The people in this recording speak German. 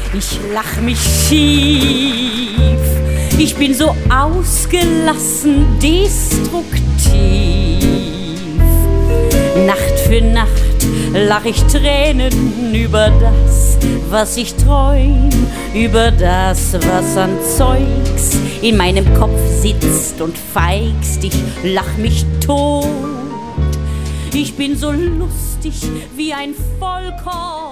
Ich lach mich schief. Ich bin so ausgelassen, destruktiv. Nacht für Nacht lach ich Tränen über das, was ich träum, über das, was an Zeugs in meinem Kopf sitzt und feigst. Ich lach mich tot. Ich bin so lustig wie ein Vollkorn.